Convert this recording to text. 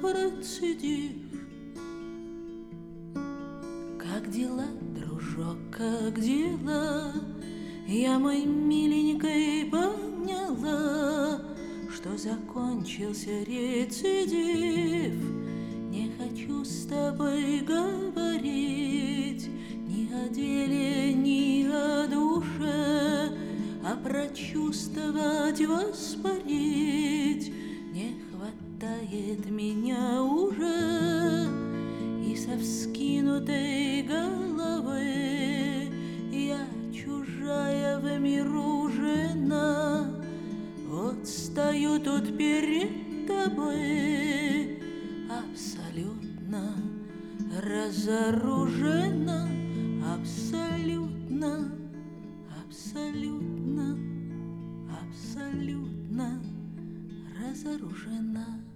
рецидив. Как дела, дружок, как дела? Я, мой миленький, поняла, что закончился рецидив. Не хочу с тобой говорить ни о деле, ни о душе, а прочувствовать, воспарить не хватает меня уже. И со вскинутой головы я чужая в миру жена. Вот стою тут перед тобой, абсолютно разоружена, абсолютно, абсолютно, абсолютно разоружена.